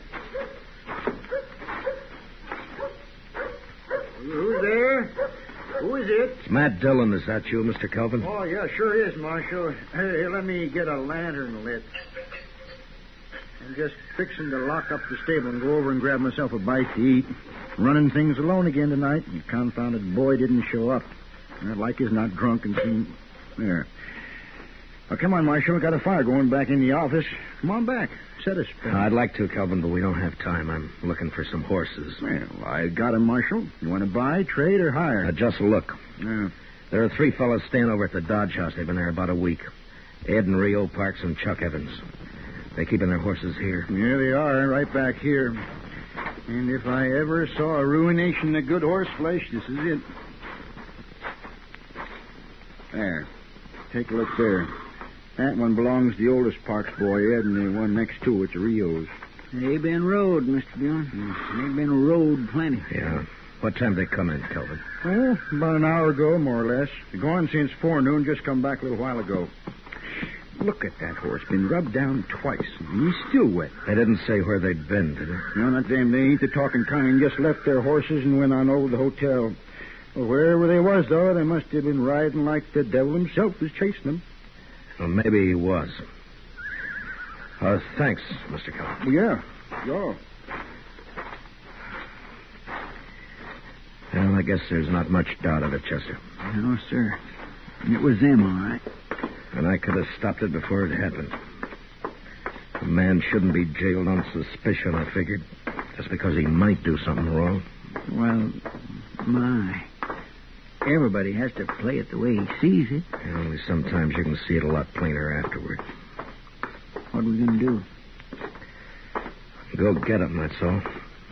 Who's there? Who is it? It's Matt Dillon. Is that you, Mister Kelvin? Oh, yeah, sure is, Marshal. Hey, let me get a lantern lit. I'm just fixing to lock up the stable and go over and grab myself a bite to eat. Running things alone again tonight. The confounded boy didn't show up. I'd like he's not drunk and seen... There. Now, come on, Marshal. We've got a fire going back in the office. Come on back. Set us. Uh, I'd like to, Kelvin, but we don't have time. I'm looking for some horses. Well, I got 'em, Marshal. You want to buy, trade, or hire? Uh, just look. Yeah. There are three fellows staying over at the Dodge House. They've been there about a week. Ed and Rio Parks and Chuck Evans. They keeping their horses here. Yeah, they are, right back here. And if I ever saw a ruination of good horse flesh, this is it. There. Take a look there. That one belongs to the oldest Parks boy, Ed, and the one next to it's a Rio's. They've been rode, Mister Dillon. They've been rode plenty. Yeah. What time did they come in, Kelvin? Well, about an hour ago, more or less. They're gone since forenoon, just come back a little while ago. Look at that horse. Been rubbed down twice. He's still wet. They didn't say where they'd been, did they? No, not them. They ain't the talking kind. Just left their horses and went on over to the hotel. Well, wherever they was, though, they must have been riding like the devil himself was chasing them. Well, maybe he was. Uh, thanks, Mister Keller. Well, yeah. Yeah. Well, I guess there's not much doubt of it, Chester. No, sir. It was them, all right. And I could have stopped it before it happened. A man shouldn't be jailed on suspicion, I figured, just because he might do something wrong. Well, my. Everybody has to play it the way he sees it. And only sometimes you can see it a lot plainer afterward. What are we going to do? Go get him, that's all.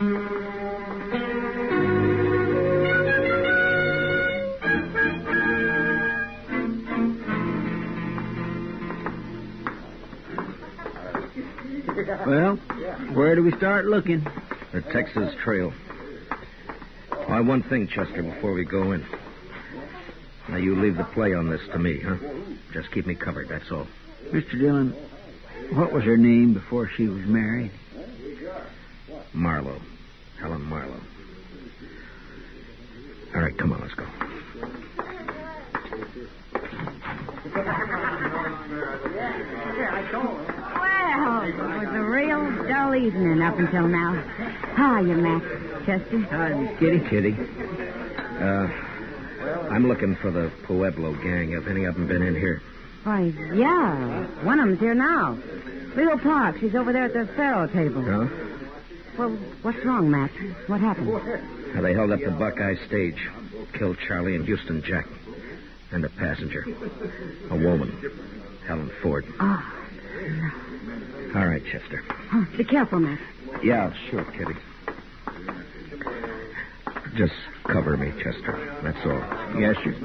Well, where do we start looking? The Texas Trail. Why, one thing, Chester, before we go in. Now, you leave the play on this to me, huh? Just keep me covered, that's all. Mister Dillon, what was her name before she was married? Marlowe. Helen Marlowe. All right, come on, let's go. Well, it was a real dull evening up until now. How are you, Matt? Chester? Hi, Miss Kitty. Kitty. Uh, I'm looking for the Pueblo gang. Have any of them been in here? Why, yeah. One of them's here now. Leo Parks. She's over there at the faro table. Huh? Well, what's wrong, Matt? What happened? Now, they held up the Buckeye stage. Killed Charlie and Houston Jack. And a passenger. A woman. Helen Ford. Ah. All right, Chester. Oh, be careful, Matt. Yeah, sure, Kitty. Just cover me, Chester. That's all. Yes, sir.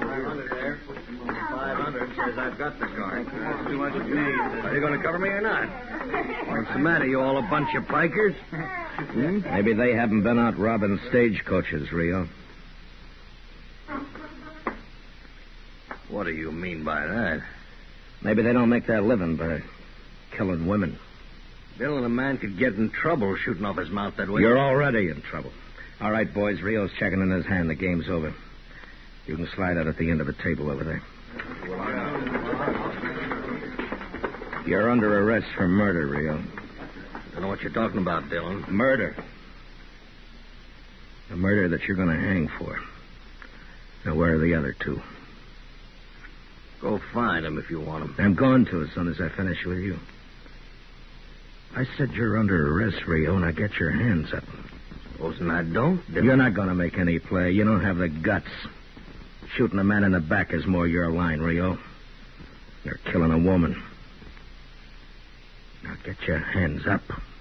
five hundred says I've got the car. That's too much of me. Are you going to cover me or not? What's the matter? You all a bunch of pikers? Hmm? Maybe they haven't been out robbing stagecoaches, Rio. What do you mean by that? Maybe they don't make their living by killing women. Bill and a man could get in trouble shooting off his mouth that way. You're already in trouble. All right, boys, Rio's checking in his hand. The game's over. You can slide out at the end of the table over there. You're under arrest for murder, Rio. I don't know what you're talking about, Dillon. Murder. A murder that you're going to hang for. Now, where are the other two? Go find them if you want them. I'm going to as soon as I finish with you. I said you're under arrest, Rio. Now get your hands up. Supposing I don't? Dillon. You're not going to make any play. You don't have the guts. Shooting a man in the back is more your line, Rio. You're killing a woman. Now get your hands up.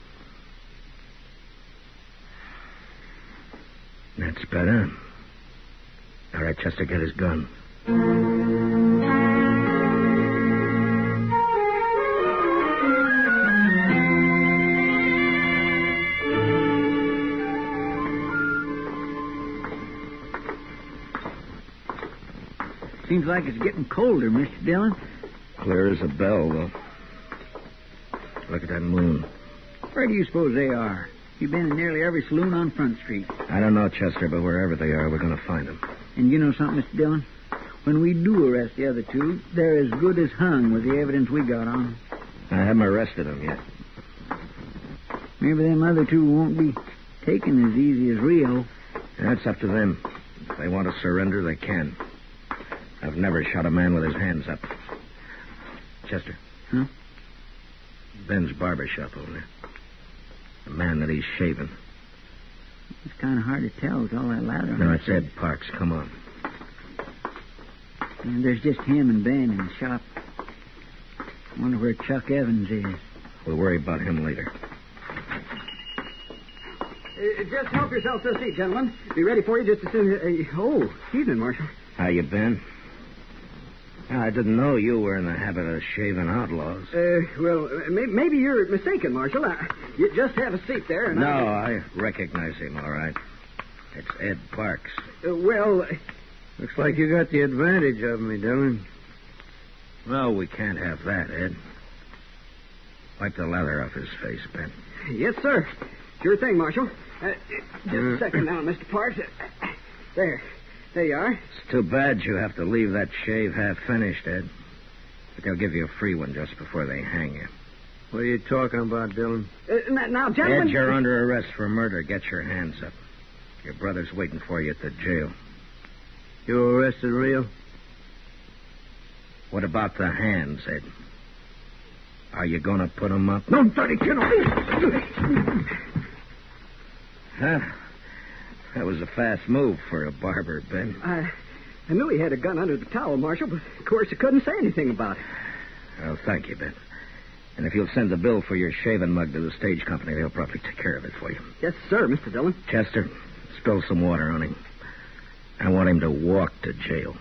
That's better. All right, Chester, get his gun. Seems like it's getting colder, Mister Dillon. Clear as a bell, though. Look at that moon. Where do you suppose they are? You've been in nearly every saloon on Front Street. I don't know, Chester, but wherever they are, we're going to find them. And you know something, Mister Dillon? When we do arrest the other two, they're as good as hung with the evidence we got on them. I haven't arrested them yet. Maybe them other two won't be taken as easy as Rio. That's up to them. If they want to surrender, they can. I've never shot a man with his hands up. Chester. Huh? Ben's barber shop over there. The man that he's shaving. It's kind of hard to tell with all that lather on. No, it's Ed Parks. Come on. And there's just him and Ben in the shop. I wonder where Chuck Evans is. We'll worry about him later. Uh, just help yourself to a seat, gentlemen. Be ready for you just as soon as... Uh, oh, evening, Marshal. How you been? I didn't know you were in the habit of shaving outlaws. Uh, well, uh, may- maybe you're mistaken, Marshal. Uh, you just have a seat there. And no, I... I recognize him, all right. It's Ed Parks. Uh, well... Uh... Looks like you got the advantage of me, Dillon. No, we can't have that, Ed. Wipe the lather off his face, Ben. Yes, sir. Sure thing, Marshal. Uh, just a second now, Mister Parks. There. There you are. It's too bad you have to leave that shave half finished, Ed. But they'll give you a free one just before they hang you. What are you talking about, Dillon? Uh, now, now, gentlemen... Ed, you're under arrest for murder. Get your hands up. Your brother's waiting for you at the jail. You arrested Rio? What about the hands, Ed? Are you going to put them up? No, dirty kid. Huh? That was a fast move for a barber, Ben. I, I knew he had a gun under the towel, Marshal, but of course I couldn't say anything about it. Well, thank you, Ben. And if you'll send the bill for your shaving mug to the stage company, they'll probably take care of it for you. Yes, sir, Mister Dillon. Chester, spill some water on him. I want him to walk to jail.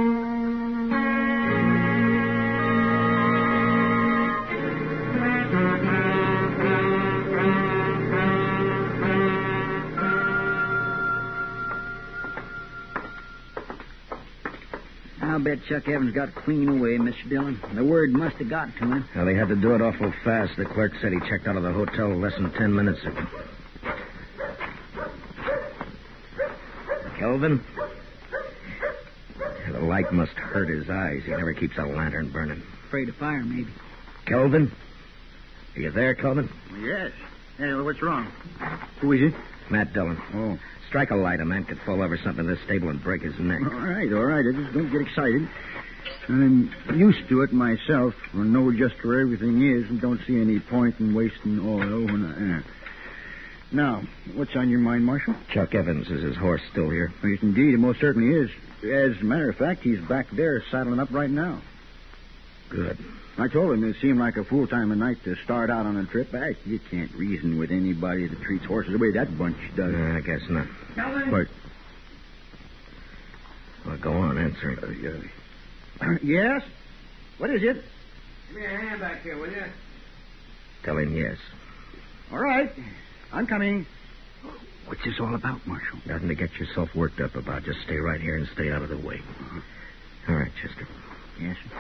I'll bet Chuck Evans got clean away, Mister Dillon. The word must have got to him. Well, they had to do it awful fast. The clerk said he checked out of the hotel less than ten minutes ago. Kelvin? The light must hurt his eyes. He never keeps a lantern burning. Afraid of fire, maybe. Kelvin? Are you there, Kelvin? Yes. Hey, what's wrong? Who is it? Matt Dillon. Oh. Strike a light. A man could fall over something in this stable and break his neck. All right, all right. I just don't get excited. I'm used to it myself. I know just where everything is and don't see any point in wasting oil when I... Uh. Now, what's on your mind, Marshal? Chuck Evans. Is his horse still here? Yes, indeed. It most certainly is. As a matter of fact, he's back there saddling up right now. Good. I told him it seemed like a fool time of night to start out on a trip back. You can't reason with anybody that treats horses the way that bunch does. Uh, I guess not. Calvin? What? Well, go on, answer him. Uh, uh, yes? What is it? Give me a hand back here, will you? Tell him yes. All right. I'm coming. What's this all about, Marshal? Nothing to get yourself worked up about. Just stay right here and stay out of the way. Uh-huh. All right, Chester. Yes, sir.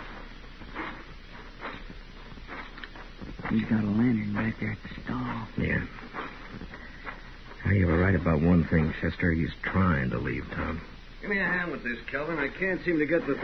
He's got a lantern back there at the stall. Yeah. Now, you were right about one thing, Chester. He's trying to leave town. Give me a hand with this, Kelvin. I can't seem to get the...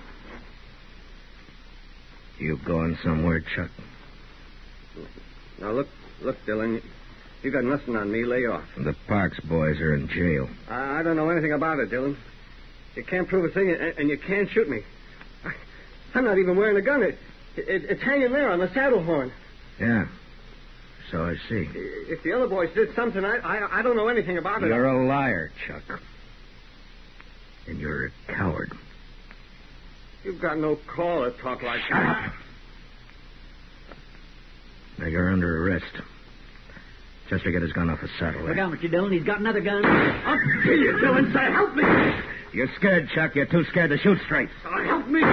You going somewhere, Chuck? Now, look, look, Dillon. You got nothing on me. Lay off. The Parks boys are in jail. I, I don't know anything about it, Dillon. You can't prove a thing, and, and you can't shoot me. I, I'm not even wearing a gun. It, it, it's hanging there on the saddle horn. Yeah. So I see. If the other boys did something, I, I, I don't know anything about it. You're a liar, Chuck. And you're a coward. You've got no call to talk like Shut that. up. Now, you're under arrest. Chester, get his gun off his saddle. Look out, Mister Dillon. He's got another gun. I'll kill you, Dillon. Say, help me. You're scared, Chuck. You're too scared to shoot straight. Oh, help me.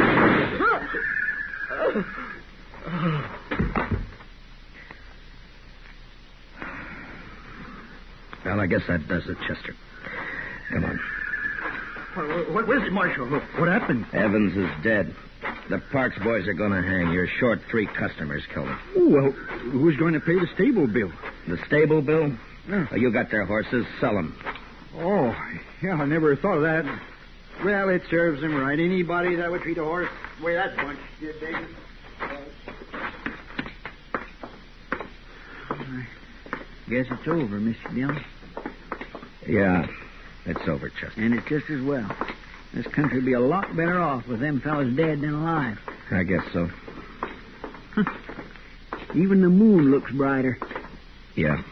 Well, I guess that does it, Chester. Come on. What, what is it, Marshal? What happened? Evans is dead. The Parks boys are going to hang. You're short three customers, Kelvin. Oh, well, who's going to pay the stable bill? The stable bill? Yeah. Oh, you got their horses. Sell them. Oh, yeah, I never thought of that. Well, it serves them right. Anybody that would treat a horse the way that bunch did, David. I guess it's over, Mister Dillon. Yeah, it's over, Chester. And it's just as well. This country would be a lot better off with them fellas dead than alive. I guess so. Huh. Even the moon looks brighter. Yeah.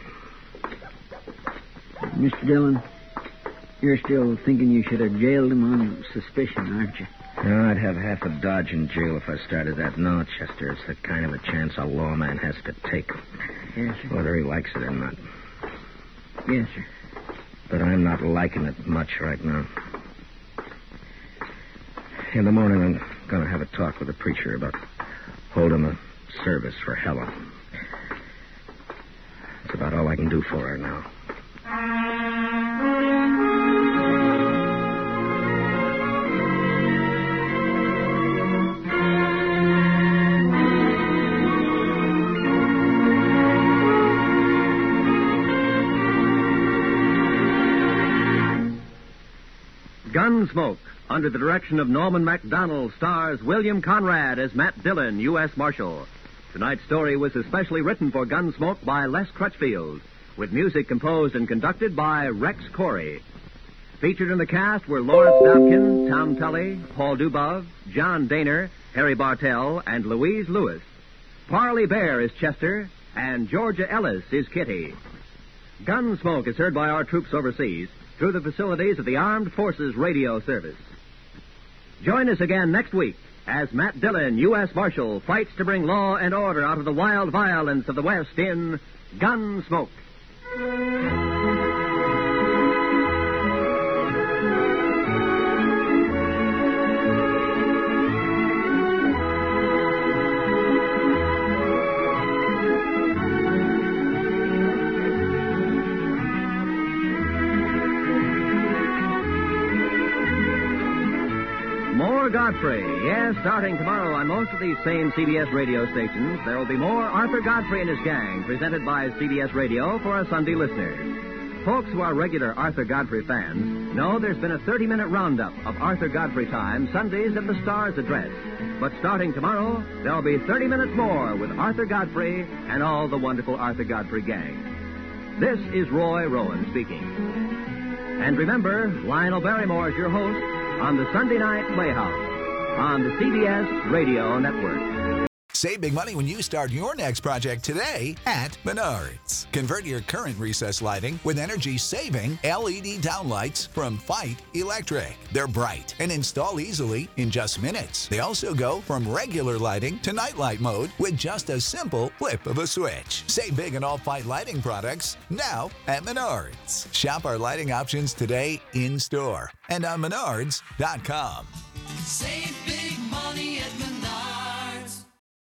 Mister Dillon, you're still thinking you should have jailed him on suspicion, aren't you? No, I'd have half a Dodge in jail if I started that. No, Chester, it's the kind of a chance a lawman has to take. Yes, sir. Whether he likes it or not. Yes, sir. But I'm not liking it much right now. In the morning, I'm going to have a talk with the preacher about holding a service for Helen. It's about all I can do for her now. Gunsmoke, under the direction of Norman MacDonald, stars William Conrad as Matt Dillon, U S Marshal. Tonight's story was especially written for Gunsmoke by Les Crutchfield, with music composed and conducted by Rex Corey. Featured in the cast were Lawrence Dobkin, Tom Tully, Paul Dubov, John Daner, Harry Bartell, and Louise Lewis. Parley Bear is Chester, and Georgia Ellis is Kitty. Gunsmoke is heard by our troops overseas through the facilities of the Armed Forces Radio Service. Join us again next week as Matt Dillon, U S Marshal, fights to bring law and order out of the wild violence of the West in Gunsmoke. More Godfrey. Yes, starting tomorrow on most of these same C B S radio stations, there will be more Arthur Godfrey and his gang, presented by C B S Radio for our Sunday listeners. Folks who are regular Arthur Godfrey fans know there's been a thirty-minute roundup of Arthur Godfrey time Sundays at the Star's Address. But starting tomorrow, there'll be thirty minutes more with Arthur Godfrey and all the wonderful Arthur Godfrey gang. This is Roy Rowan speaking. And remember, Lionel Barrymore is your host on the Sunday Night Playhouse on the C B S Radio Network. Save big money when you start your next project today at Menards. Convert your current recessed lighting with energy-saving L E D downlights from Fight Electric. They're bright and install easily in just minutes. They also go from regular lighting to nightlight mode with just a simple flip of a switch. Save big on all Fight lighting products now at Menards. Shop our lighting options today in-store and on menards dot com. Save